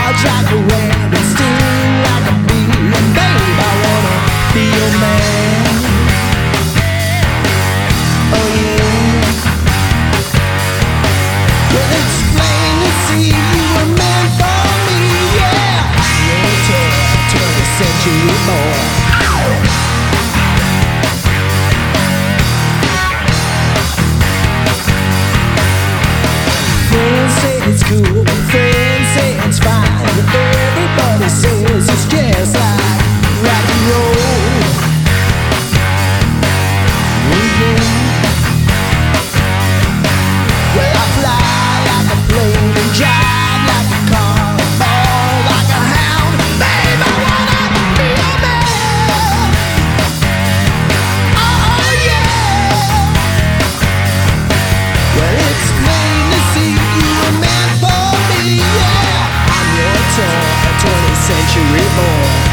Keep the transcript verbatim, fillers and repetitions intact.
charge like a rabbit, sting like a bee, and babe, I wanna be your man. Oh yeah. Well, it's plain to see you were meant for me, yeah. You're a toy, twentieth century boy. Friends say it's cool, friends say it's fine, but everybody says it's just like rock and roll. Oh yeah. Well, I fly like a plane and drive like a car, ball like a hound, babe, I wanna be a man. Oh yeah. Well, it's plain to see you were meant for me, yeah. I'm your toy, a twentieth century boy.